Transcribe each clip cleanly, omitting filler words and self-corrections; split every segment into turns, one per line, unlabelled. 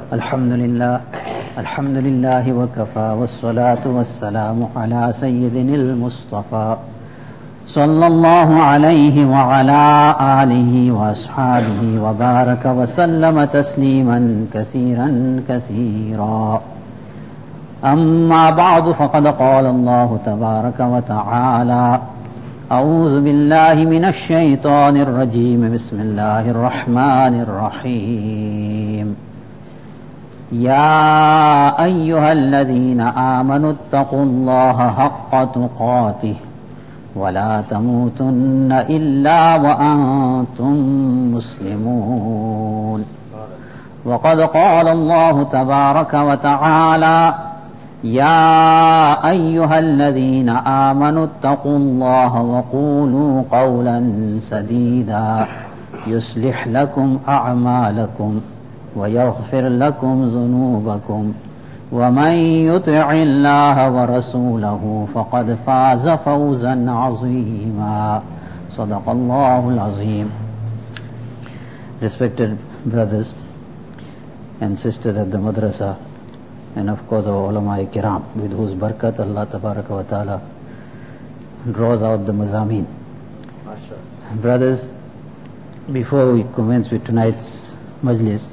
الحمد لله وكفى والصلاة والسلام على سيدنا المصطفى صلى الله عليه وعلى آله وأصحابه وبارك وسلم تسليما كثيرا كثيرا. أما بعد فقد قال الله تبارك وتعالى: أعوذ بالله من الشيطان الرجيم، بسم الله الرحمن الرحيم. يا أيها الذين آمنوا اتقوا الله حق تقاته ولا تموتن إلا وأنتم مسلمون. وقد قال الله تبارك وتعالى: يا أيها الذين آمنوا اتقوا الله وقولوا قولا سديدا يصلح لكم أعمالكم ويغفر لكم ذنوبكم ومن يطع الله ورسوله فقد فاز فوزا عظيما. صدق الله العظيم. Respected brothers and sisters at the madrasa, and of course our ulama kiram, with whose barakat Allah tabaraka wa ta'ala draws out the mazameen. Brothers, before we commence with tonight's majlis,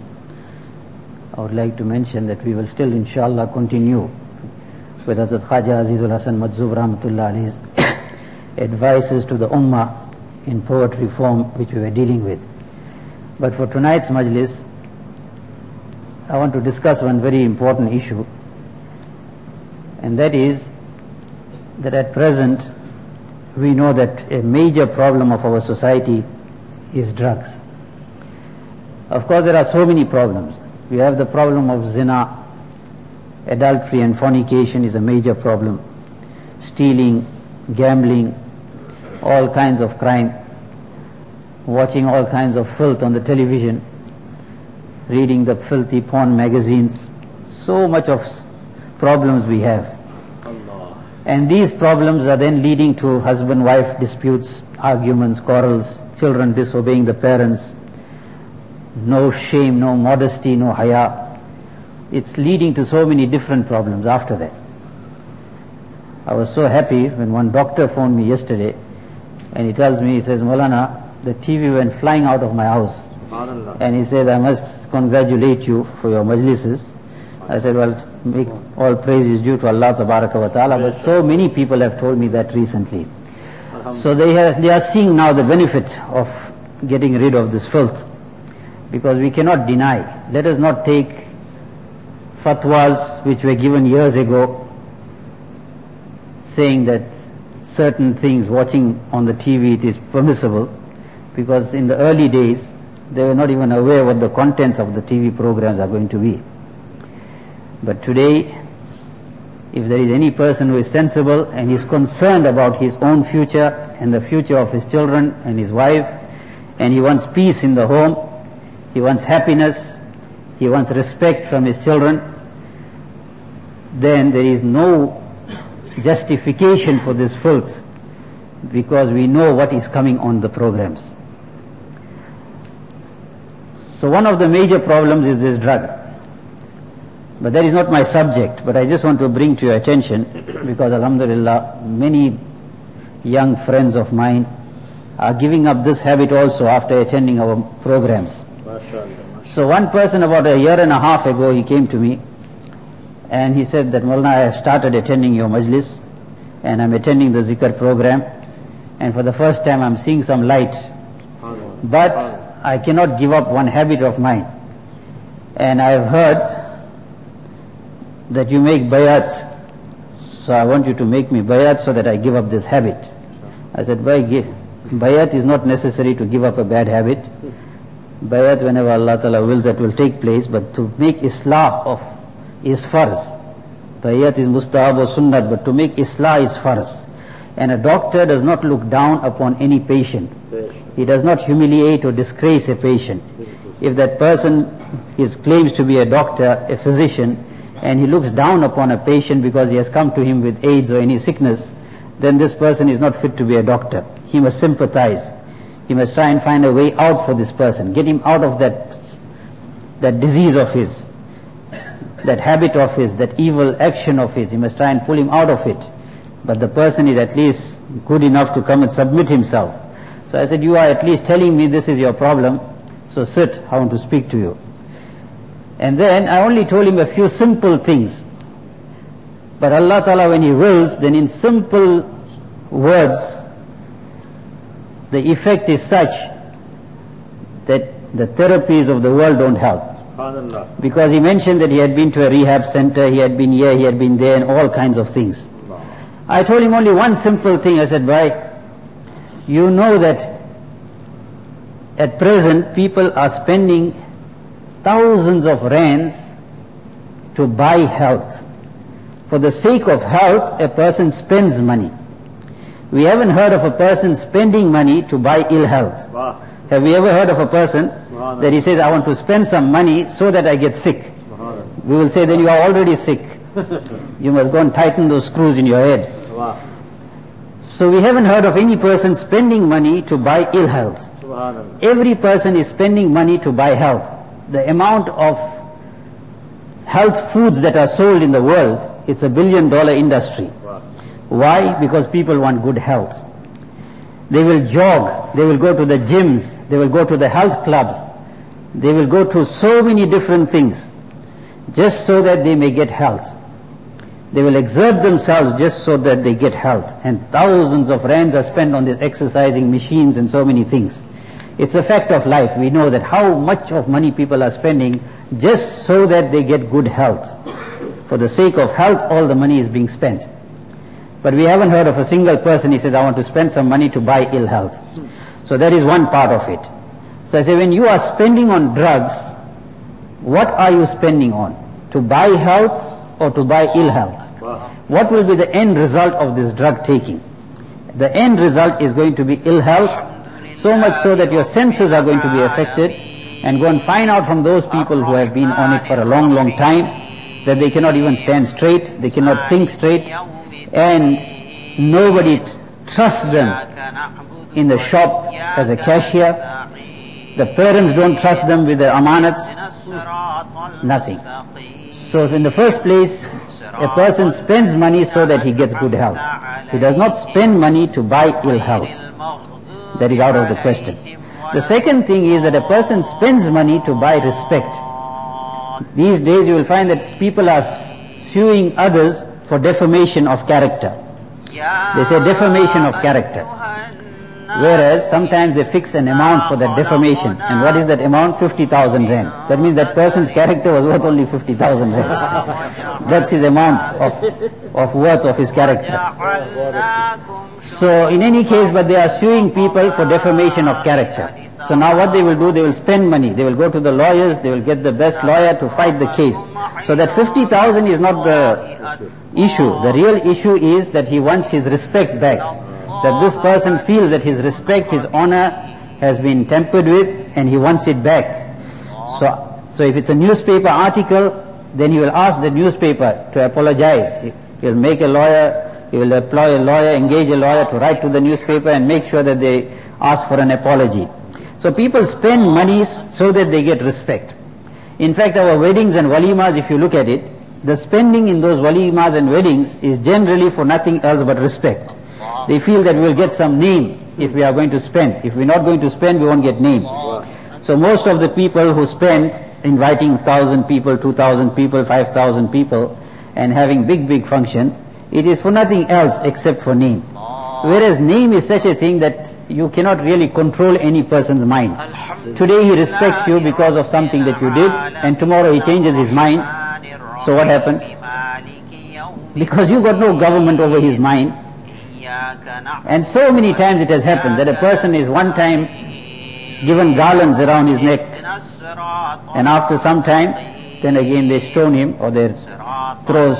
I would like to mention that we will still inshallah continue with Hazrat Khaja Azizul Hasan Majzub Rahmatullah Alayhi's advices to the ummah in poetry form, which we were dealing with. But for tonight's majlis, I want to discuss one very important issue, and that is that at present we know that a major problem of our society is drugs. Of course, there are so many problems. We have the problem of zina, adultery and fornication is a major problem, stealing, gambling, all kinds of crime, watching all kinds of filth on the television, reading the filthy porn magazines. So much of problems we have. And these problems are then leading to husband-wife disputes, arguments, quarrels, children disobeying the parents, no shame, no modesty, no haya. It's leading to so many different problems after that. I was so happy when one doctor phoned me yesterday and he tells me, he says, Maulana, the TV went flying out of my house. And he says, I must congratulate you for your majlises. I said, well, make all praise is due to Allah tabaraka wa ta'ala, but so many people have told me that recently. So they are seeing now the benefit of getting rid of this filth, because we cannot deny. Let us not take fatwas which were given years ago saying that certain things watching on the TV it is permissible, because in the early days they were not even aware what the contents of the TV programs are going to be. But today, if there is any person who is sensible and is concerned about his own future and the future of his children and his wife, and he wants peace in the home, he wants happiness, he wants respect from his children, then there is no justification for this filth, because we know what is coming on the programs. So one of the major problems is this drug. But that is not my subject, but I just want to bring to your attention, because alhamdulillah, many young friends of mine are giving up this habit also after attending our programs. So one person about a year and a half ago, he came to me and he said that, Maulana, I have started attending your majlis and I'm attending the zikr program, and for the first time I'm seeing some light, but I cannot give up one habit of mine, and I have heard that you make bayat, so I want you to make me bayat so that I give up this habit. I said, bayat is not necessary to give up a bad habit. Bayat, whenever Allah Ta'ala wills, that will take place, but to make islah of is farz. Bayat is mustahab or sunnat, but to make islah is farz. And a doctor does not look down upon any patient. He does not humiliate or disgrace a patient. If that person claims to be a doctor, a physician, and he looks down upon a patient because he has come to him with AIDS or any sickness, then this person is not fit to be a doctor. He must sympathize. He must try and find a way out for this person, get him out of that disease of his. that habit of his, that evil action of his. He must try and pull him out of it. But the person is at least good enough to come and submit himself. So I said, you are at least telling me this is your problem, so sit, I want to speak to you. And then I only told him a few simple things. But Allah Ta'ala, when He wills, then in simple words, the effect is such that the therapies of the world don't help. Because he mentioned that he had been to a rehab center, he had been here, he had been there, and all kinds of things. I told him only one simple thing. I said, bhai, you know that at present people are spending thousands of rands to buy health. For the sake of health, a person spends money. We haven't heard of a person spending money to buy ill health. Have we ever heard of a person that he says, I want to spend some money so that I get sick? We will say, then you are already sick. You must go and tighten those screws in your head. So we haven't heard of any person spending money to buy ill health. Every person is spending money to buy health. The amount of health foods that are sold in the world, it's $1 billion industry. Why? Because people want good health. They will jog, they will go to the gyms, they will go to the health clubs, they will go to so many different things just so that they may get health. They will exert themselves just so that they get health. And thousands of rands are spent on these exercising machines and so many things. It's a fact of life. We know that how much of money people are spending just so that they get good health. For the sake of health, all the money is being spent. But we haven't heard of a single person, he says, I want to spend some money to buy ill health. So that is one part of it. So I say, when you are spending on drugs, what are you spending on? To buy health or to buy ill health? What will be the end result of this drug taking? The end result is going to be ill health, so much so that your senses are going to be affected, and go and find out from those people who have been on it for a long, long time that they cannot even stand straight, they cannot think straight, and nobody trusts them in the shop as a cashier. The parents don't trust them with their amanats. Nothing. So in the first place, a person spends money so that he gets good health. He does not spend money to buy ill health. That is out of the question. The second thing is that a person spends money to buy respect. These days you will find that people are suing others for defamation of character. They say defamation of character. Whereas sometimes they fix an amount for that defamation. And what is that amount? 50,000 rand. That means that person's character was worth only 50,000 rand. That's his amount of worth of his character. So in any case, but they are suing people for defamation of character. So now what they will do, they will spend money. They will go to the lawyers, they will get the best lawyer to fight the case. So that 50,000 is not the issue. The real issue is that he wants his respect back. That this person feels that his respect, his honor has been tampered with, and he wants it back. So if it's a newspaper article, then he will ask the newspaper to apologize. He will make a lawyer, he will employ a lawyer, engage a lawyer to write to the newspaper and make sure that they ask for an apology. So people spend money so that they get respect. In fact, our weddings and walimas, if you look at it, the spending in those walimas and weddings is generally for nothing else but respect. They feel that we will get some name if we are going to spend. If we are not going to spend, we won't get name. So most of the people who spend inviting 1,000 people, 2,000 people, 5,000 people and having big functions, it is for nothing else except for name. Whereas name is such a thing that you cannot really control any person's mind. Today he respects you because of something that you did, and tomorrow he changes his mind. So what happens? Because you got no government over his mind. And so many times it has happened that a person is one time given garlands around his neck, and after some time, then again they stone him, or they throw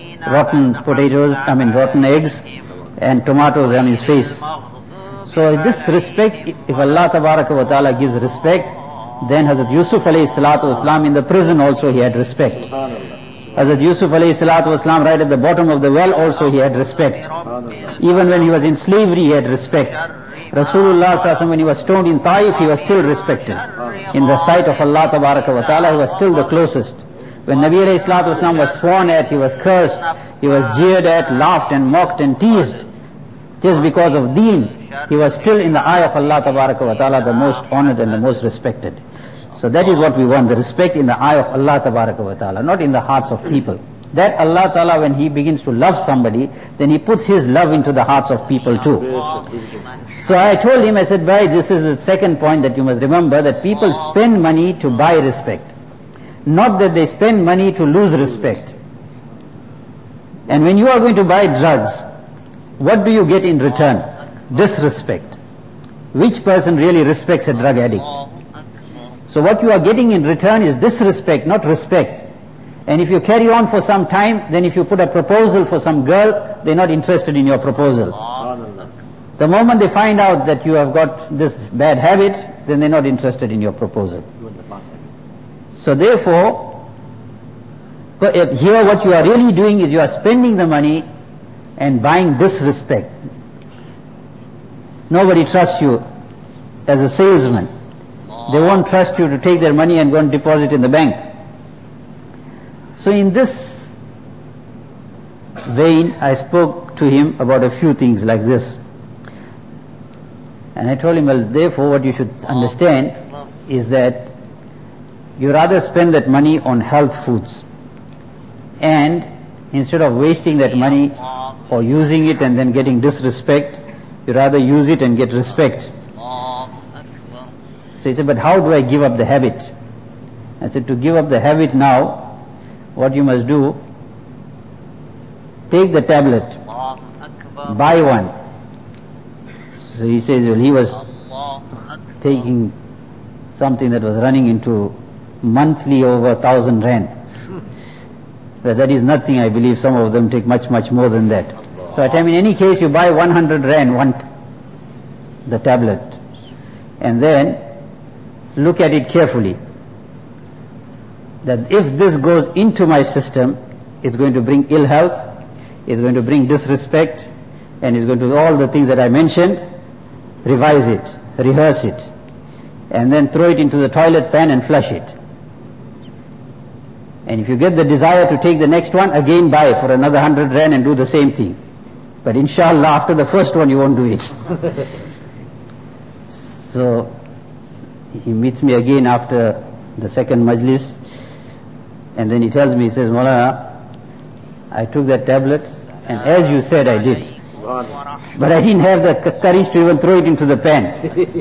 rotten eggs and tomatoes on his face. So this respect, if Allah Tabaraka wa Ta'ala gives respect, then Hazrat Yusuf alayhi salatu wasalam in the prison also he had respect. Hazrat Yusuf alayhi salatu wasalam right at the bottom of the well also he had respect. Even when he was in slavery he had respect. Rasulullah sallallahu alaihi wasallam when he was stoned in Taif he was still respected. In the sight of Allah Tabaraka wa Ta'ala he was still the closest. When Nabi alayhi salatu wasalam was sworn at, he was cursed, he was jeered at, laughed and mocked and teased. Just because of deen, he was still in the eye of Allah tabaraka wa ta'ala the most honored and the most respected. So that is what we want, the respect in the eye of Allah tabaraka wa ta'ala, not in the hearts of people. That Allah ta'ala, when he begins to love somebody, then he puts his love into the hearts of people too. So I told him, I said, bhai, this is the second point that you must remember, that people spend money to buy respect. Not that they spend money to lose respect. And when you are going to buy drugs, what do you get in return? Disrespect. Which person really respects a drug addict? So what you are getting in return is disrespect, not respect. And if you carry on for some time, then if you put a proposal for some girl, they're not interested in your proposal. The moment they find out that you have got this bad habit, then they're not interested in your proposal. So therefore, here what you are really doing is you are spending the money and buying disrespect. Nobody trusts you as a salesman. They won't trust you to take their money and go and deposit in the bank. So in this vein, I spoke to him about a few things like this. And I told him, well, therefore what you should understand is that you rather spend that money on health foods. And instead of wasting that money or using it and then getting disrespect, you rather use it and get respect. So he said, but how do I give up the habit? I said, to give up the habit now, what you must do, take the tablet, buy one. So he says, well, he was taking something that was running into monthly over 1,000 rand. But that is nothing, I believe some of them take much, much more than that. So I tell him, in any case, you buy 100 rand, the tablet, and then look at it carefully. That if this goes into my system, it's going to bring ill health, it's going to bring disrespect, and it's going to do all the things that I mentioned. Revise it, rehearse it, and then throw it into the toilet pan and flush it. And if you get the desire to take the next one, again buy for another 100 rand and do the same thing. But inshallah, after the first one, you won't do it. So he meets me again after the second majlis, and then he tells me, he says, Maulana, I took that tablet, and as you said, I did. But I didn't have the courage to even throw it into the pan.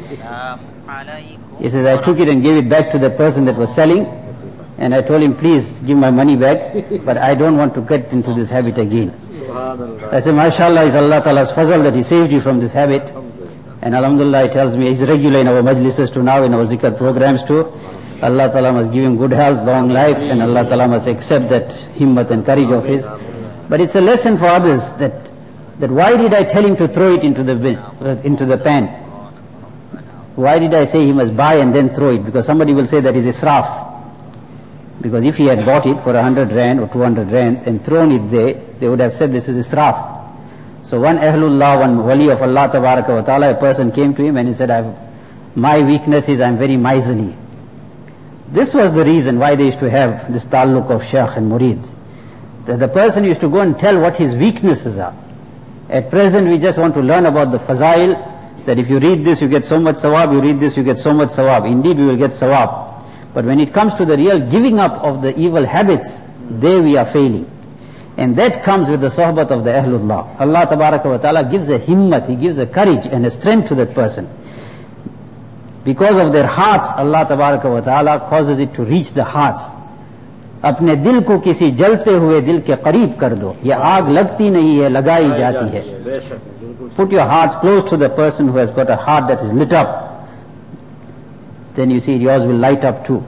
He says, I took it and gave it back to the person that was selling, and I told him, please give my money back, but I don't want to get into this habit again. I said, mashallah, it's Allah Ta'ala's fazal that He saved you from this habit. And alhamdulillah, He tells me, He's regular in our majlises too now, in our zikr programs too. Allah Ta'ala must give him good health, long life, and Allah Ta'ala must accept that himmat and courage of his. But it's a lesson for others that why did I tell him to throw it into the pan? Why did I say he must buy and then throw it? Because somebody will say that is israf. Because if he had bought it for 100 rand or 200 rands and thrown it there, they would have said this is israf. So one ahlullah, one wali of Allah tabaraka wa ta'ala, a person came to him and he said, my weakness is I'm very miserly. This was the reason why they used to have this taluk of shaykh and murid. That the person used to go and tell what his weaknesses are. At present we just want to learn about the fazail, that if you read this you get so much sawab, you read this you get so much sawab. Indeed we will get sawab. But when it comes to the real giving up of the evil habits, there we are failing. And that comes with the sohbat of the ahlullah. Allah tabaraka wa ta'ala gives a himmat, He gives a courage and a strength to that person. Because of their hearts, Allah tabaraka wa ta'ala causes it to reach the hearts. अपने दिल को किसी जलते हुए दिल के करीब कर दो, ये आग लगती नहीं है, लगाई जाती है. Put your hearts close to the person who has got a heart that is lit up. Then you see yours will light up too.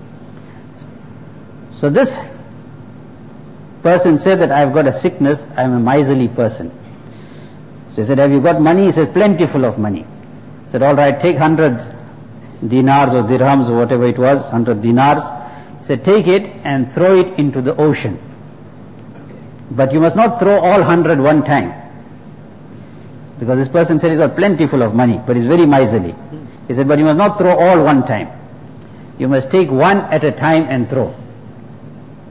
So this person said that I've got a sickness, I'm a miserly person. So he said, have you got money? He said, plentiful of money. He said, all right, take 100 dinars or dirhams or whatever it was, 100 dinars. He said, take it and throw it into the ocean. But you must not throw all 100 one time. Because this person said he's got plentiful of money, but he's very miserly. He said, but you must not throw all one time. You must take one at a time and throw.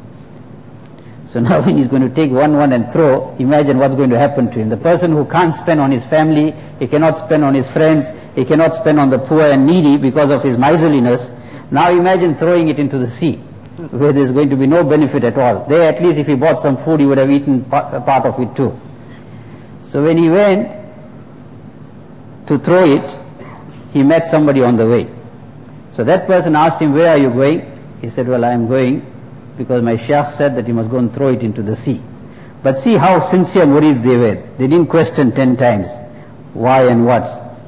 So now when he's going to take one and throw, imagine what's going to happen to him. The person who can't spend on his family, he cannot spend on his friends, he cannot spend on the poor and needy because of his miserliness. Now imagine throwing it into the sea, where there's going to be no benefit at all. There at least if he bought some food, he would have eaten part of it too. So when he went to throw it, he met somebody on the way. So that person asked him, where are you going? He said, well, I am going because my Shaykh said that he must go and throw it into the sea. But see how sincere murids they were. They didn't question 10 times why and what.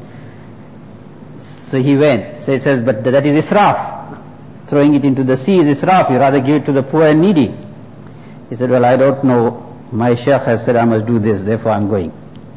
So he went. So he says, but that is israf. Throwing it into the sea is israf. You rather give it to the poor and needy. He said, well, I don't know. My Shaykh has said I must do this, therefore I'm going.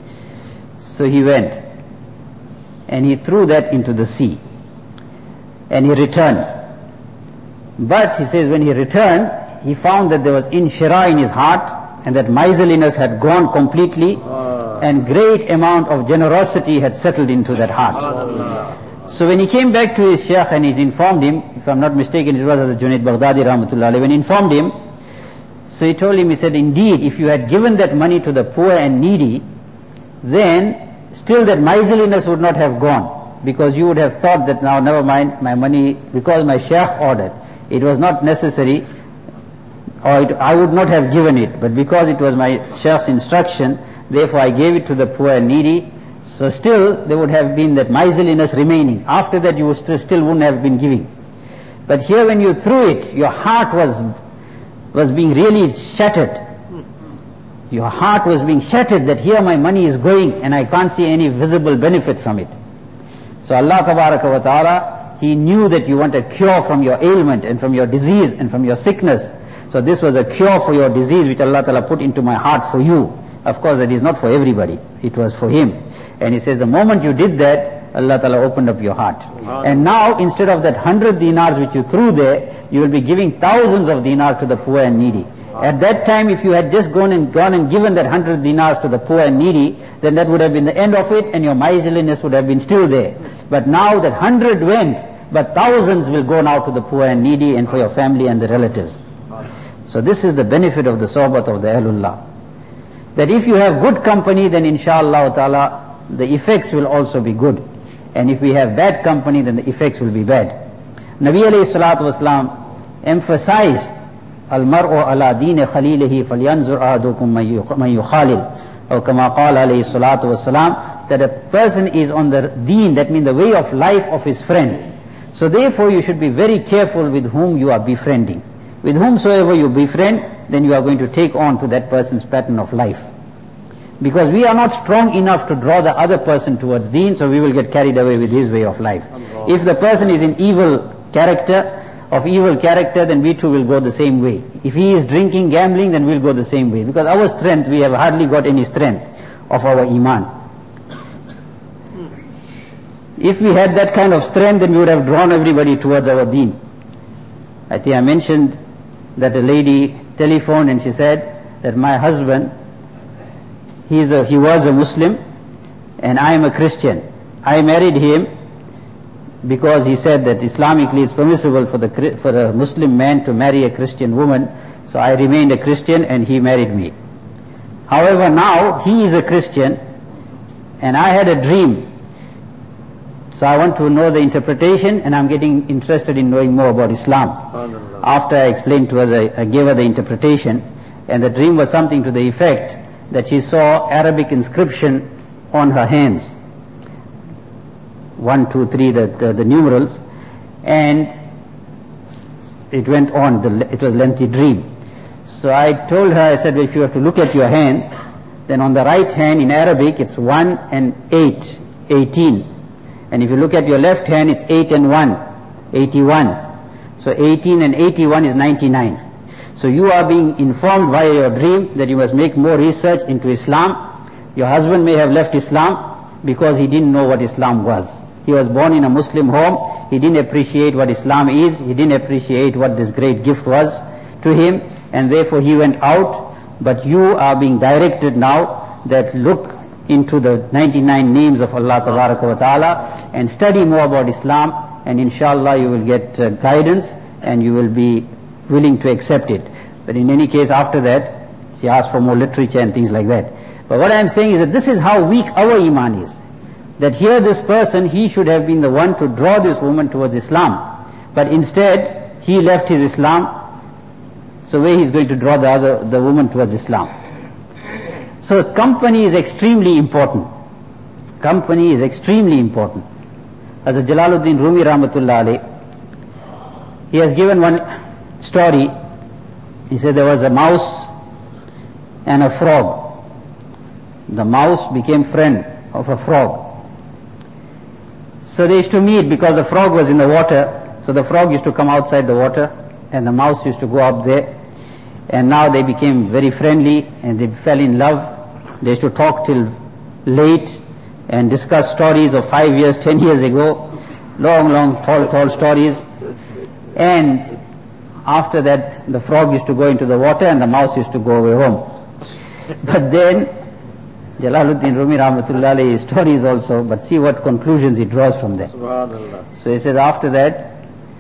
So he went and he threw that into the sea and he returned. But he says when he returned, he found that there was inshira in his heart and that miserliness had gone completely and great amount of generosity had settled into that heart. So when he came back to his Shaykh and he informed him, if I'm not mistaken it was as Junaid Baghdadi Rahmatullah alayhi, when he informed him, so he told him, he said, indeed if you had given that money to the poor and needy, then still that miserliness would not have gone, because you would have thought that now never mind, my money, because my Shaykh ordered, it was not necessary, or I would not have given it, but because it was my Shaykh's instruction, therefore I gave it to the poor and needy. So still there would have been that miserliness remaining. After that you would still wouldn't have been giving. But here when you threw it, your heart was being really shattered. Your heart was being shattered that here my money is going and I can't see any visible benefit from it. So Allah Tabaraka wa Ta'ala, He knew that you want a cure from your ailment and from your disease and from your sickness. So this was a cure for your disease which Allah Ta'ala put into my heart for you. Of course that is not for everybody. It was for him. And he says the moment you did that, Allah Ta'ala opened up your heart. And now instead of that 100 dinars which you threw there, you will be giving thousands of dinars to the poor and needy. At that time if you had just gone and given that 100 dinars to the poor and needy, then that would have been the end of it and your miserliness would have been still there. But now that 100 went, but thousands will go now to the poor and needy and for your family and the relatives. So this is the benefit of the sohbat of the Ahlullah. That if you have good company, then inshallah ta'ala the effects will also be good. And if we have bad company, then the effects will be bad. Nabi alayhi salatu wasalam emphasized al-mar'u ala deen khalilihi falyanzur ahadukum man yukhalil, or kama qala alayhi salatu wasalam, that a person is on the deen, that means the way of life of his friend. So therefore you should be very careful with whom you are befriending. With whomsoever you befriend, then you are going to take on to that person's pattern of life. Because we are not strong enough to draw the other person towards deen, so we will get carried away with his way of life. If the person is in evil character, then we too will go the same way. If he is drinking, gambling, then we'll go the same way. Because our strength, we have hardly got any strength of our iman. If we had that kind of strength, then we would have drawn everybody towards our deen. I think I mentioned that a lady telephoned and she said that my husband, he was a Muslim and I am a Christian. I married him because he said that Islamically it's permissible for a Muslim man to marry a Christian woman. So I remained a Christian and he married me. However, now he is a Christian and I had a dream. So I want to know the interpretation and I'm getting interested in knowing more about Islam. After I explained to her, I gave her the interpretation, and the dream was something to the effect that she saw Arabic inscription on her hands. 1, 2, 3, the numerals, and it went on, it was a lengthy dream. So I told her, I said, well, if you have to look at your hands, then on the right hand in Arabic it's 1 and 8, 18. And if you look at your left hand, it's 8 and 1, 81. So 18 and 81 is 99. So you are being informed via your dream that you must make more research into Islam. Your husband may have left Islam because he didn't know what Islam was. He was born in a Muslim home. He didn't appreciate what Islam is. He didn't appreciate what this great gift was to him. And therefore he went out. But you are being directed now that look into the 99 names of Allah Tabaraka wa Ta'ala and study more about Islam, and inshallah you will get guidance and you will be willing to accept it. But in any case, after that, she asked for more literature and things like that. But what I am saying is that this is how weak our iman is. That here this person, he should have been the one to draw this woman towards Islam. But instead, he left his Islam. So where he's going to draw the woman towards Islam? So company is extremely important. Company is extremely important. As Jalaluddin Rumi Rahmatullah alayh, he has given one story. He said there was a mouse and a frog. The mouse became friend of a frog. So they used to meet because the frog was in the water. So the frog used to come outside the water and the mouse used to go up there. And now they became very friendly and they fell in love. They used to talk till late and discuss stories of 5 years, 10 years ago. Long, tall stories. And after that, the frog used to go into the water and the mouse used to go away home. But then, Jalaluddin Rumi Rahmatullah alayhi stories also, but see what conclusions he draws from that. So he says after that,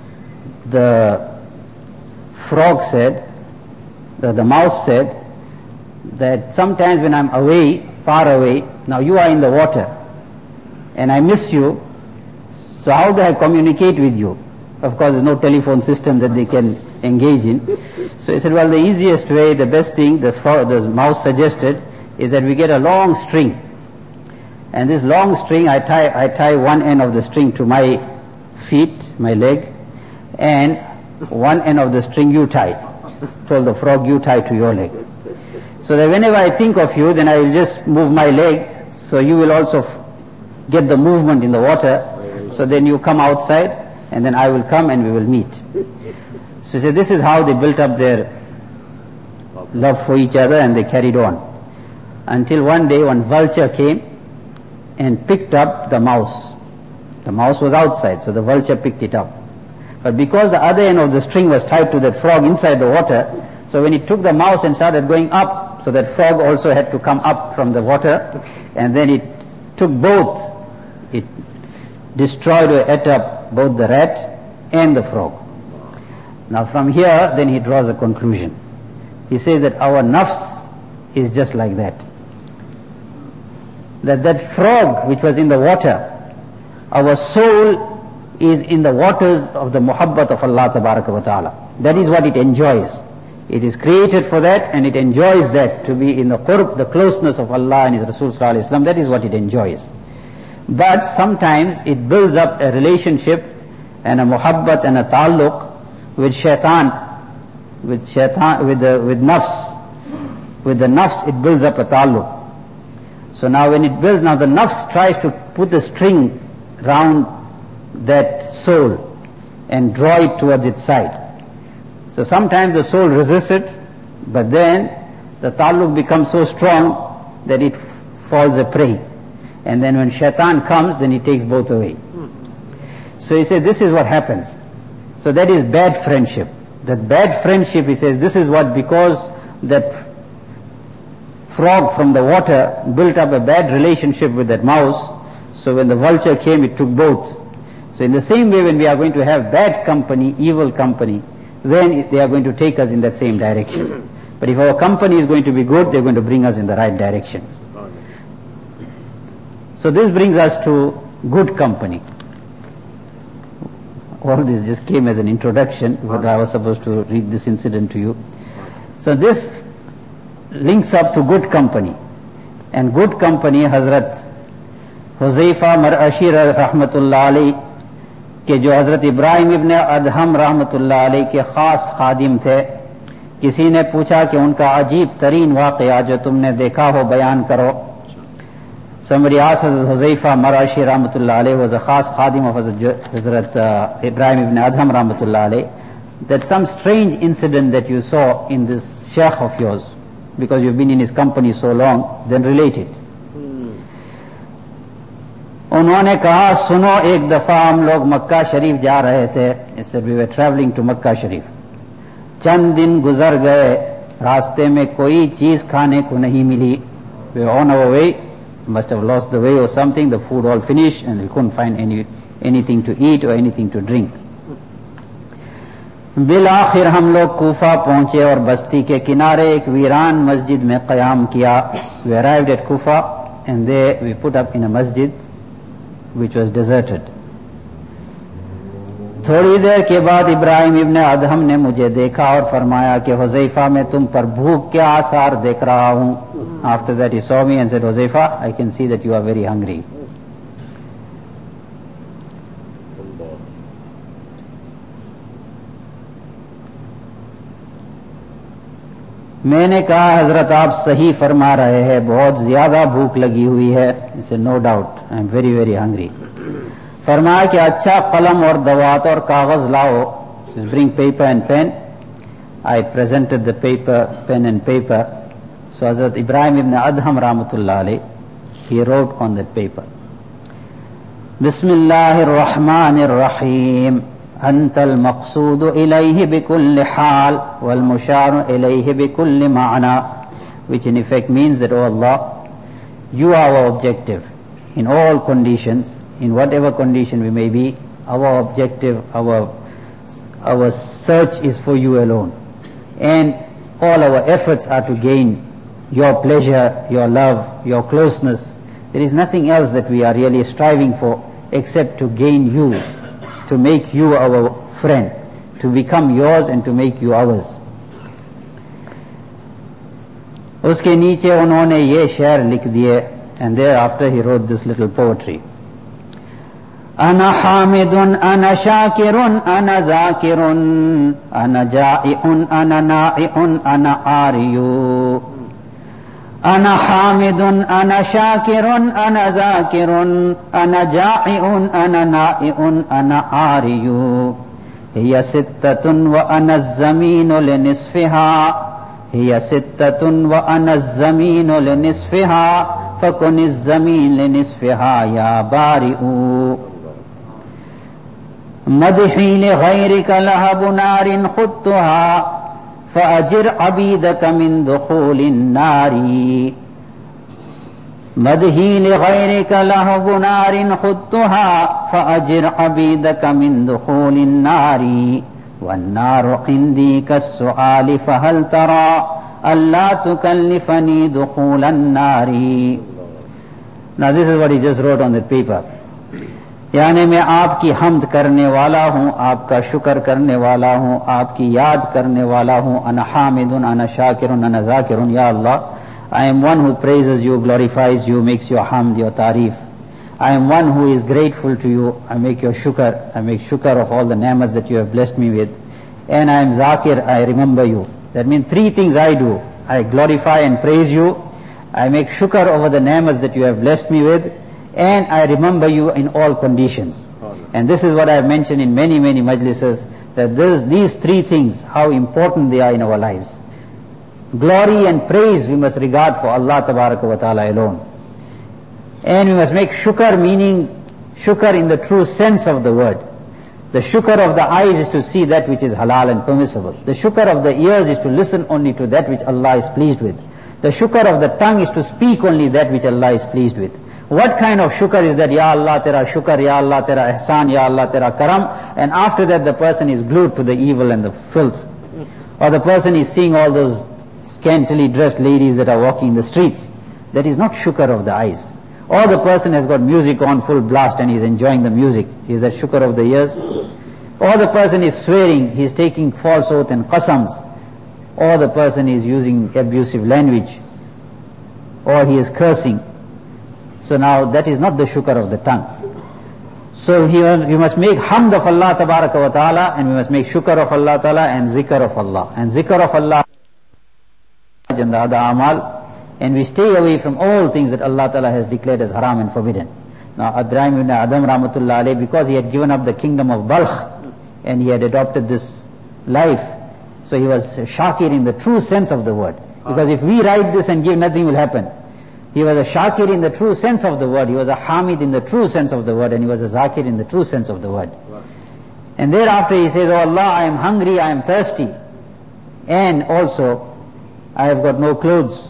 the frog said, the mouse said, that sometimes when I'm away, far away, now you are in the water, and I miss you, so how do I communicate with you? Of course, there's no telephone system that they can engage in. So he said, well, the easiest way, the best thing, the mouse suggested, is that we get a long string. And this long string, I tie one end of the string to my feet, my leg, and one end of the string you tie. Told the frog, you tie to your leg. So that whenever I think of you, then I will just move my leg, so you will also get the movement in the water. So then you come outside, and then I will come and we will meet. So he said, this is how they built up their love for each other, and they carried on. Until one day, one vulture came and picked up the mouse. The mouse was outside, so the vulture picked it up. But because the other end of the string was tied to that frog inside the water, so when it took the mouse and started going up, so that frog also had to come up from the water, and then it took both. It destroyed or ate up both the rat and the frog. Now from here, then he draws a conclusion. He says that our nafs is just like that. That frog which was in the water, our soul is in the waters of the muhabbat of Allah Tabaraka wa Ta'ala. That is what it enjoys. It is created for that, and it enjoys that, to be in the qurb, the closeness of Allah and His Rasul Sallallahu Alaihi Wasallam. That is what it enjoys. But sometimes it builds up a relationship and a muhabbat and a ta'alluq with shaitan, with nafs. With the nafs it builds up a ta'alluq. So now when it builds, now the nafs tries to put the string round that soul and draw it towards its side. So sometimes the soul resists it, but then the ta'alluq becomes so strong that it falls a prey. And then when shaitan comes, then he takes both away. So he said, this is what happens. So that is bad friendship. That bad friendship, he says, this is what, because that frog from the water built up a bad relationship with that mouse, so when the vulture came, it took both. So in the same way, when we are going to have bad company, evil company, then they are going to take us in that same direction. But if our company is going to be good, they are going to bring us in the right direction. So this brings us to good company. All this just came as an introduction, but I was supposed to read this incident to you. So this links up to good company. And good company, Hazrat Huzaifa Mar'ashi Rahmatullah Alayhi, कि जो हजरत इब्राहिम इब्न अदहम रहमतुल्लाह अलैह के खास खादिम थे, किसी ने पूछा कि उनका अजीब तरीन वाक़या जो तुमने देखा हो बयान करो. Somebody asked Hazrat Huzaifa Marashi rahmatullah alayhi, was a khas khadim of Hazrat Ibrahim ibn Adham rahmatullah alayhi, that some strange incident that you saw in this sheikh of yours, because you've been in his company so long, then relate it. उन्होंने कहा, सुनो, एक दफा हम लोग मक्का शरीफ जा रहे थे. It said we were traveling to Makkah Sharif. चंद दिन गुजर गए, रास्ते में कोई चीज खाने को नहीं मिली. We were on our way, must have lost the way or something, the food all finished and we couldn't find anything to eat or anything to drink. बिल आखिर हम लोग कूफा पहुंचे और बस्ती के किनारे एक वीरान मस्जिद में क़याम किया. We arrived at Kufa and there we put up in a masjid which was deserted. थोड़ी देर के बाद इब्राहिम इब्न अदहम ने मुझे देखा और फरमाया कि हुज़ैफा मैं तुम पर भूख के आसार देख रहा हूं. After that he saw me and said, Huzaifa, I can see that you are very hungry. मैंने कहा हजरत आप सही फरमा रहे हैं, बहुत ज्यादा भूख लगी हुई है. इसे no doubt I am very very hungry. फरमाया कि अच्छा कलम और दवात और कागज लाओ. Bring paper and pen. I presented the paper, pen and paper. So Hazrat Ibrahim इब्न अदहम रहमतुल्लाह अलैह, he wrote on that paper, बिस्मिल्लाहिर रहमानिर रहीम, अंतल मक़सूद इलैहि बिकुल्लि हाल वल मुशार इलैहि बिकुल्लि माना, which in effect means that, O Allah, you are our objective in all conditions, in whatever condition we may be. Our objective, our search is for you alone, and all our efforts are to gain your pleasure, your love, your closeness. There is nothing else that we are really striving for except to gain you, to make you our friend, to become yours and to make you ours. उसके नीचे उन्होंने ये शेर लिख दिए, and thereafter he wrote this little poetry. أنا حامد أنا شاكر أنا ذاكر أنا جائع أنا نائع أنا عاري. أنا حامد أنا شاكر أنا ذاكر أنا جائع أنا نائع أنا عاري. هي ستة وأنا الزمين لنصفها، هي ستة وأنا الزمين لنصفها، فكن الزمين لنصفها يا بارئ. مدحي لغيرك لهب نار خذتها، فأجر عبيدك من دخول النار. مدحي لغيرك لهب نار خذتها، فأجر عبيدك من دخول النار. والنار عندي كالسؤال فهل ترى ألا تكلفني دخول النار. Now this is what he just wrote on that paper. यानी मैं आपकी हम्द करने वाला हूँ, आपका शुक्र करने वाला हूँ, आपकी याद करने वाला हूँ. अना हामिदुन अना शाकिरुन अना ज़ाकिरुन. या अल्लाह, I am one who praises you, glorifies you, makes your hamd, your tareef. I am one who is grateful to you. I make your shukr. I make shukr of all the ni'mas that you have blessed me with. And I am zakir, I remember you. That means three things I do. I glorify and praise you. I make shukr over the ni'mas that you have blessed me with. And I remember you in all conditions. And this is what I have mentioned in many, many majlises, that these three things, how important they are in our lives. Glory and praise we must regard for Allah Tabaraka wa Ta'ala alone. And we must make shukr, meaning shukr in the true sense of the word. The shukr of the eyes is to see that which is halal and permissible. The shukr of the ears is to listen only to that which Allah is pleased with. The shukr of the tongue is to speak only that which Allah is pleased with. What kind of shukr is that? Ya Allah tera shukr, Ya Allah tera ihsan, Ya Allah tera karam. And after that the person is glued to the evil and the filth. Or the person is seeing all those scantily dressed ladies that are walking the streets. That is not shukr of the eyes. Or the person has got music on full blast and he is enjoying the music. Is that shukr of the ears? Or the person is swearing, he is taking false oath and qasams. Or the person is using abusive language. Or he is cursing. So now that is not the shukr of the tongue. So here we must make hamd of Allah Tabaraka wa Ta'ala, and we must make shukr of Allah Ta'ala and zikr of Allah. And zikr of Allah and the other amal. And we stay away from all things that Allah Ta'ala has declared as haram and forbidden. Now Ibrahim ibn Adham rahmatullah alayh, because he had given up the kingdom of Balkh and he had adopted this life, so he was shakir in the true sense of the word. Because if we write this and give, nothing will happen. He was a shakir in the true sense of the word. He was a hamid in the true sense of the word, and he was a zakir in the true sense of the word. And thereafter he says, Oh Allah, I am hungry, I am thirsty, and also I have got no clothes.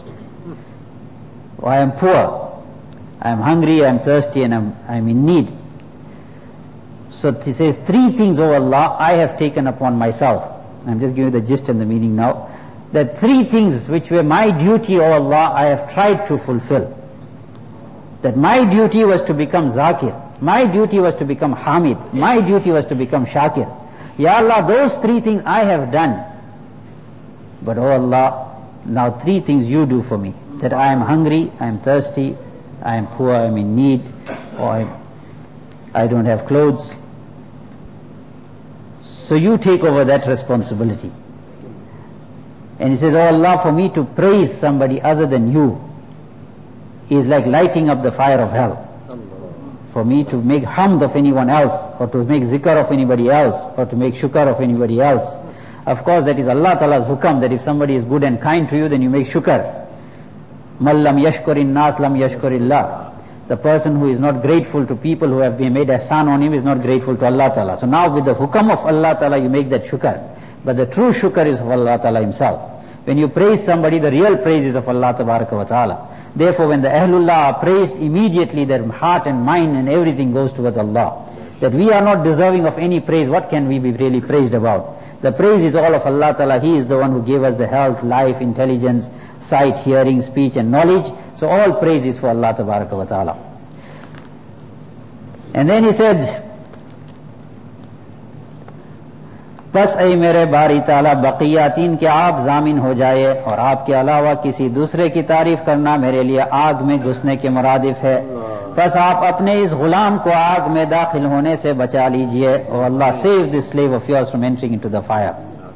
Or I am poor. I am hungry, I am thirsty, and I am in need. So he says, three things, O Allah, I have taken upon myself. I'm just giving you the gist and the meaning now. That three things which were my duty, O Allah, I have tried to fulfill. That my duty was to become Zakir. My duty was to become Hamid. My duty was to become Shakir. Ya Allah, those three things I have done. But O Allah, now three things you do for me. That I am hungry, I am thirsty, I am poor, I am in need, or I don't have clothes. So you take over that responsibility. And he says, oh Allah, for me to praise somebody other than you is like lighting up the fire of hell. For me to make hamd of anyone else, or to make zikr of anybody else, or to make shukr of anybody else. Of course, that is Allah Ta'ala's hukam, that if somebody is good and kind to you, then you make shukr. Man lam yashkurin nas lam yashkurillah. The person who is not grateful to people who have been made ihsan on him is not grateful to Allah Ta'ala. So now with the hukam of Allah Ta'ala, you make that shukr. But the true shukr is of Allah Ta'ala himself. When you praise somebody, the real praise is of Allah Ta'ala. Therefore, when the Ahlullah are praised, immediately their heart and mind and everything goes towards Allah. That we are not deserving of any praise, what can we be really praised about? The praise is all of Allah Ta'ala. He is the one who gave us the health, life, intelligence, sight, hearing, speech and knowledge. So all praise is for Allah Ta'ala. And then he said, बस ऐ मेरे बारी ताला बकियातीन के आप जामिन हो जाए और आपके अलावा किसी दूसरे की तारीफ करना मेरे लिए आग में घुसने के मुरादिफ है. बस आप अपने इस गुलाम को आग में दाखिल होने से बचा लीजिए. और Allah save this slave of yours from entering into the fire.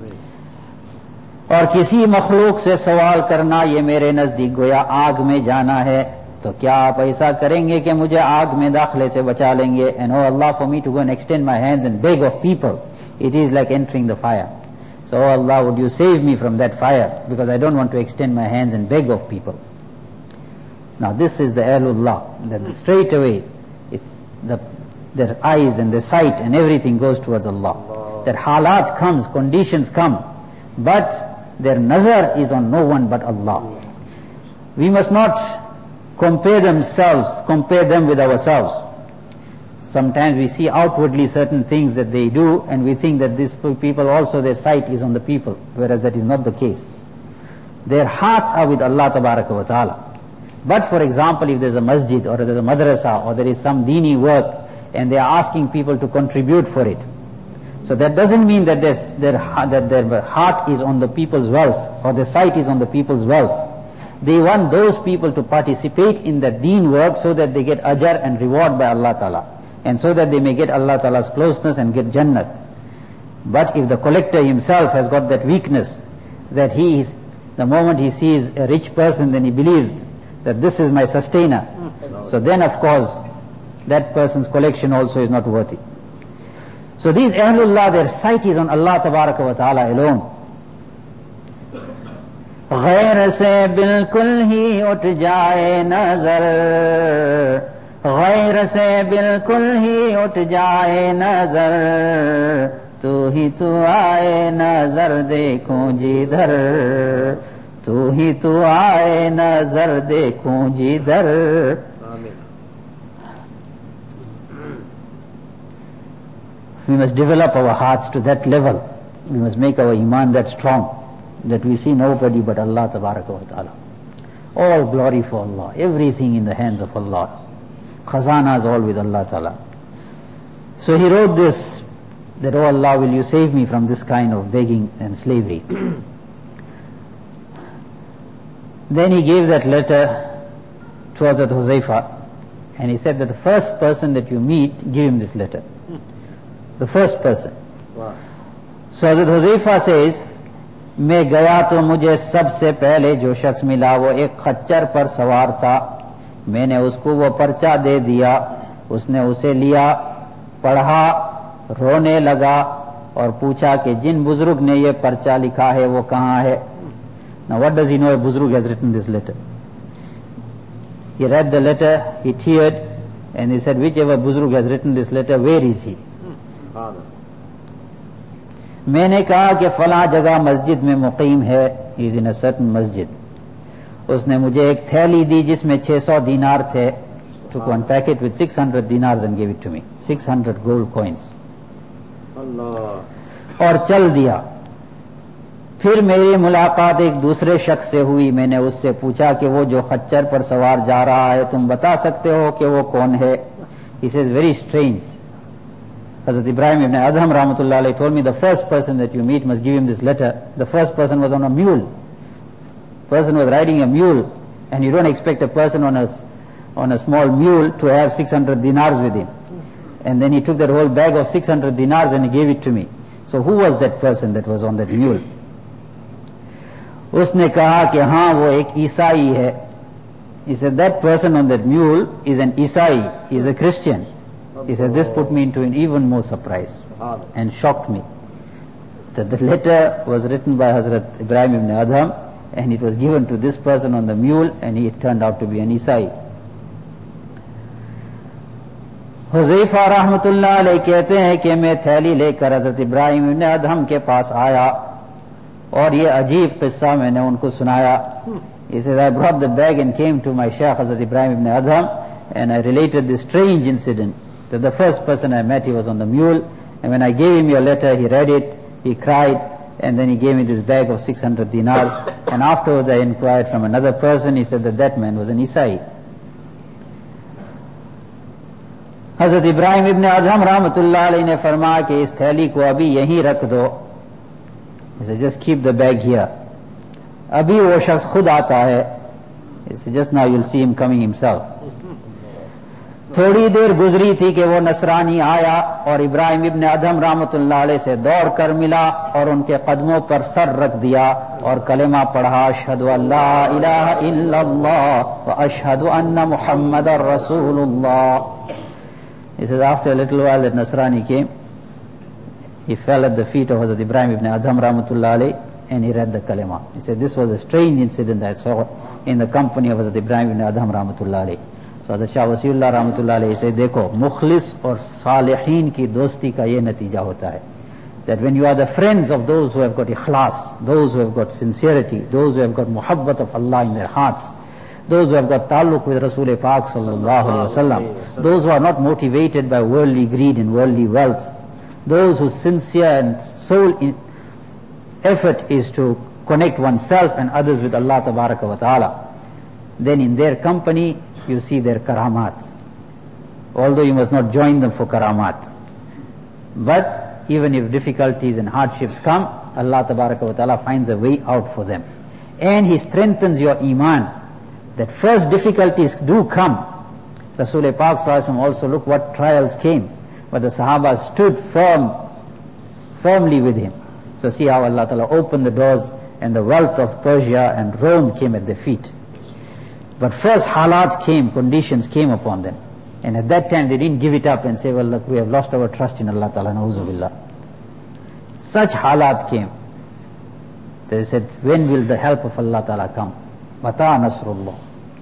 और किसी मखलूक से सवाल करना ये मेरे नजदीक गोया आग में जाना है. तो क्या आप ऐसा करेंगे कि मुझे आग में दाखिले से बचा लेंगे? And O Allah, for me to go and extend my hands and beg of people, it is like entering the fire. So, oh Allah, would you save me from that fire? Because I don't want to extend my hands and beg of people. Now this is the Ahlullah, that straight away their eyes and their sight and everything goes towards Allah. That halat comes, conditions come, but their nazar is on no one but Allah. We must not compare them with ourselves. Sometimes we see outwardly certain things that they do and we think that these people also, their sight is on the people, whereas that is not the case. Their hearts are with Allah Ta'ala. But for example, if there's a masjid or there's a madrasa or there is some dini work and they are asking people to contribute for it, so that doesn't mean that their heart is on the people's wealth or their sight is on the people's wealth. They want those people to participate in the deen work so that they get ajr and reward by Allah Ta'ala, and so that they may get Allah Ta'ala's closeness and get Jannat. But if the collector himself has got that weakness, that the moment he sees a rich person, then he believes that this is my sustainer. So then of course, that person's collection also is not worthy. So these Ahlullah, their sight is on Allah Ta'ala alone. गैर से बिल्कुल ही उठ जाए नजर, गैर से बिल्कुल ही उठ जाए नजर, तू ही तू आए नजर देखूं जिधर, तू ही तू आए नजर देखूं जिधर. We must develop our hearts to that level. We must make our iman that strong, that we see nobody but Allah Ta'ala. All glory for Allah, everything in the hands of Allah. Khazana is all with Allah Ta'ala. So he wrote this, that, oh Allah, will you save me from this kind of begging and slavery. Then he gave that letter to Hazrat Huzaifa, and he said that the first person that you meet, give him this letter. The first person. Wow. So Hazrat Huzaifa says, मैं गया तो मुझे सबसे पहले जो शख्स मिला वो एक खच्चर पर सवार था. मैंने उसको वो पर्चा दे दिया. उसने उसे लिया, पढ़ा, रोने लगा और पूछा कि जिन बुजुर्ग ने ये पर्चा लिखा है वो कहाँ है. Now what does he know a Buzrug has written this letter? He read the letter, he teared, and he said, whichever Buzrug has written this letter, where is he? मैंने कहा कि फला जगह मस्जिद में मुकीम है. He is in a certain मस्जिद. उसने मुझे एक थैली दी जिसमें 600 दीनार थे. took one packet with 600 dinars and gave it to me. 600 gold coins. Allah. और चल दिया. फिर मेरी मुलाकात एक दूसरे शख्स से हुई। मैंने उससे पूछा कि वो जो खच्चर पर सवार जा रहा है तुम बता सकते हो कि वो कौन है? He says, very strange. Hazrat Ibrahim ibn Adham rahmatullah alayhi told me, the first person that you meet must give him this letter. The first person was on a mule. Person was riding a mule, and you don't expect a person on a small mule to have 600 dinars with him. And then he took that whole bag of 600 dinars and he gave it to me. So who was that person that was on that mule? उसने कहा कि हाँ वो एक ईसाई है. He said that person on that mule is an Isai, he is a Christian. He said this put me into an even more surprise and shocked me. That the letter was written by Hazrat Ibrahim ibn Adham and it was given to this person on the mule and he turned out to be an Isai. Huzaifa रहमतुल्लाह अलैह कहते हैं कि मैं थैली लेकर हजरत इब्राहिम इब्न अदहम के पास आया और ये अजीब किस्सा मैंने उनको सुनाया. He says, I brought the bag and came to my Shaykh Hazrat Ibrahim ibn Adham and I related this strange incident that the first person I met, he was on the mule, and when I gave him your letter, he read it, he cried, and then he gave me this bag of 600 dinars, and afterwards I inquired from another person, he said that that man was an Isai. Hazrat Ibrahim ibn Adham rahmatullah alayhi ne farmaya कि इस थैली को अभी यहीं रख दो. He said, just keep the bag here. अभी वो शख्स खुद आता है. He said, just now you'll see him coming himself. थोड़ी देर गुजरी थी कि वो नसरानी आया और इब्राहिम इब्न अदहम रहमतुल्लाह अलैह से दौड़ कर मिला और उनके कदमों पर सर रख दिया और कलेमा पढ़ा, अशहदु अल्ला इलाहा इल्लल्लाह व अशहदु अन्ना मुहम्मदर रसूलुल्लाह. He says, after a little while that Nasrani came, he fell at the feet of Hazrat Ibrahim ibn Adham rahmatullah alayh and he read the kalima. He said, this was a strange incident I saw in the company of Hazrat Ibrahim ibn Adham rahmatullah alayh. So Hazrat Shah Wasiullah rahmatullah alayh said, देखो मुखलिस और सालिहीन की दोस्ती का ये नतीजा होता है, that when you are the friends of those who have got ikhlas, those who have got sincerity, those who have got muhabbat of Allah in their hearts, those who have got taluk with Rasul Pak sallallahu alayhi wasallam, those who are not motivated by worldly greed and worldly wealth, those whose sincere and sole effort is to connect oneself and others with Allah tabaraka wa ta'ala, then in their company you see their karamat. Although you must not join them for karamat. But even if difficulties and hardships come, Allah tabaraka wa ta'ala finds a way out for them. And He strengthens your iman. That first difficulties do come. Rasul Pak sallallahu alaihi wasallam also, look what trials came, but the Sahaba stood firmly with him. So see how Allah Ta'ala opened the doors and the wealth of Persia and Rome came at their feet. But first halat came, conditions came upon them. And at that time they didn't give it up and say, well look, we have lost our trust in Allah Ta'ala, na'uzubillah. Such halat came. They said, when will the help of Allah Ta'ala come? Mata nasrullah.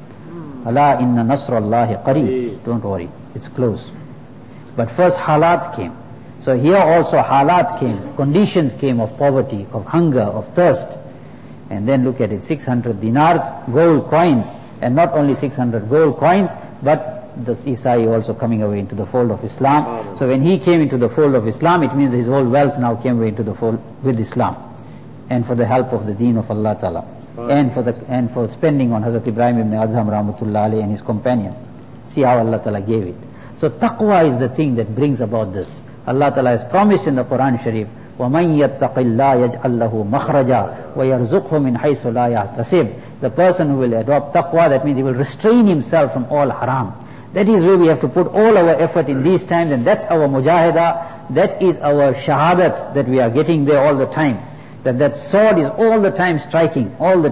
Allah inna nasrullahi qareeb. Don't worry, it's close. But first halat came. So here also halat came, conditions came of poverty, of hunger, of thirst. And then look at it, 600 dinars, gold coins, and not only 600 gold coins, but the Isai also coming away into the fold of Islam. So when he came into the fold of Islam, it means his whole wealth now came away into the fold with Islam. And for the help of the deen of Allah Ta'ala. And for spending on Hazrat Ibrahim ibn Adham rahmatullah alayhi and his companion. See how Allah Ta'ala gave it. So taqwa is the thing that brings about this. Allah Ta'ala has promised in the Quran Sharif, وَمَنْ يَتَّقِ اللَّهَ يَجْعَلْ لَهُ مَخْرَجًا وَيَرْزُقْهُ مِنْ حَيْثُ لَا يَحْتَسِبُ. The person who will adopt taqwa, that means he will restrain himself from all haram. That is where we have to put all our effort in these times, and that's our mujahada, that is our shahadat that we are getting there all the time. That sword is all the time striking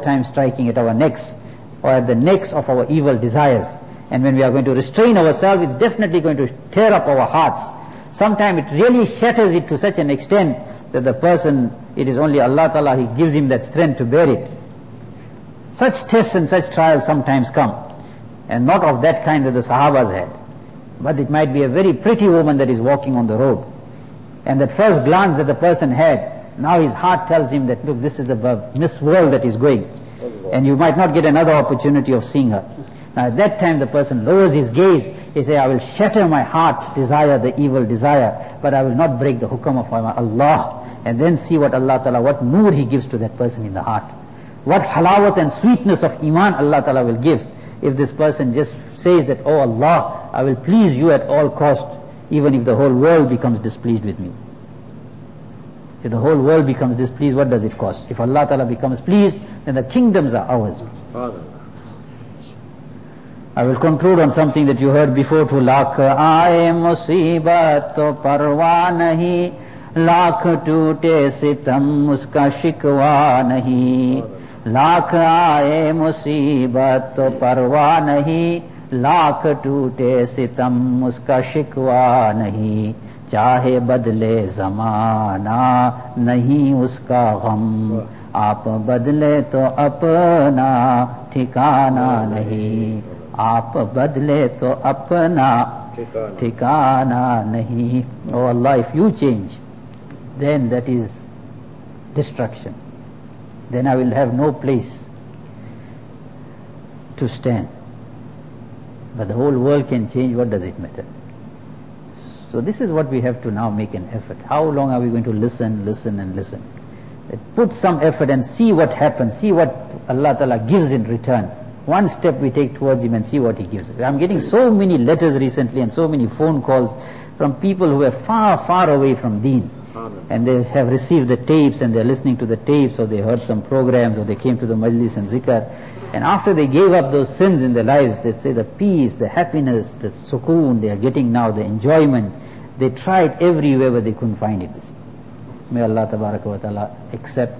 at our necks, or at the necks of our evil desires. And when we are going to restrain ourselves, it's definitely going to tear up our hearts. Sometimes it really shatters it to such an extent that the person, it is only Allah Ta'ala, He gives him that strength to bear it. Such tests and such trials sometimes come, and not of that kind that the Sahabas had. But it might be a very pretty woman that is walking on the road, and that first glance that the person had, now his heart tells him that, look, this is the Miss World that is going, and you might not get another opportunity of seeing her. Now at that time the person lowers his gaze He said, I will shatter my heart's desire, the evil desire, but I will not break the hukam of Allah. And then see what Allah Ta'ala, what mood He gives to that person in the heart. What halawat and sweetness of iman Allah Ta'ala will give if this person just says that, oh Allah, I will please you at all cost, even if the whole world becomes displeased with me. If the whole world becomes displeased, what does it cost? If Allah Ta'ala becomes pleased, then the kingdoms are ours. I will conclude on something that you heard before too. Lakh aaye musibat to parwa nahi, lakh toote sitam uska shikwa nahi. Lakh aaye musibat to parwa nahi, lakh toote sitam uska shikwa nahi. चाहे बदले ज़माना नहीं उसका गम, आप बदले तो अपना ठिकाना नहीं, आप बदले तो अपना ठिकाना नहीं. Oh Allah, if you change, then that is destruction. Then I will have no place to stand. But the whole world can change, what does it matter? So this is what we have to now make an effort. How long are we going to listen? Put some effort and see what happens, see what Allah Ta'ala gives in return. One step we take towards Him and see what He gives. I'm getting so many letters recently and so many phone calls from people who are far, far away from Deen. And they have received the tapes and they're listening to the tapes, or they heard some programs, or they came to the majlis and zikr. And after they gave up those sins in their lives, they say the peace, the happiness, the sukoon they are getting now, the enjoyment, they tried everywhere but they couldn't find it. May Allah Tabaraka wa Ta'ala accept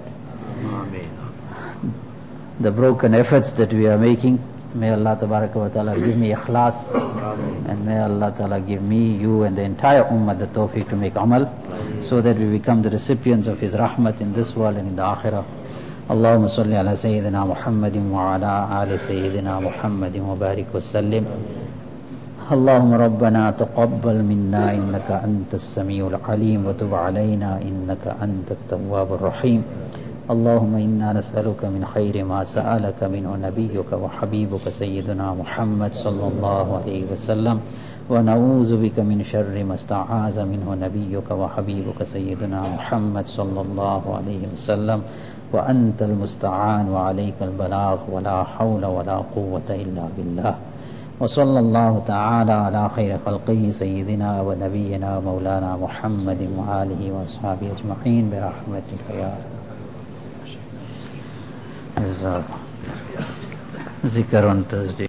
the broken efforts that we are making. May Allah Tabaraka wa Ta'ala give me ikhlas, and may Allah Ta'ala give me, you and the entire ummah the tawfiq to make amal, so that we become the recipients of His rahmat in this world and in the akhirah. Allahumma salli ala Sayyidina Muhammadin wa ala ali Sayyidina Muhammadin wa barik wa sallim. Allahumma Rabbana taqabbal minna innaka antas samiul alim wa tub alayna innaka antat tawwabur rahim. اللهم إنا نسألك من خير ما سألك منه نبيك وحبيبك سيدنا محمد صلى الله عليه وسلم، ونعوذ بك من شر ما استعاذ منه نبيك وحبيبك سيدنا محمد صلى الله عليه وسلم، وأنت المستعان وعليك البلاغ ولا حول ولا قوة إلا بالله. وصلى الله تعالى على خير خلقه سيدنا ونبينا مولانا محمد وآله وأصحابه أجمعين برحمتك يا رب. Is zikr on Thursday.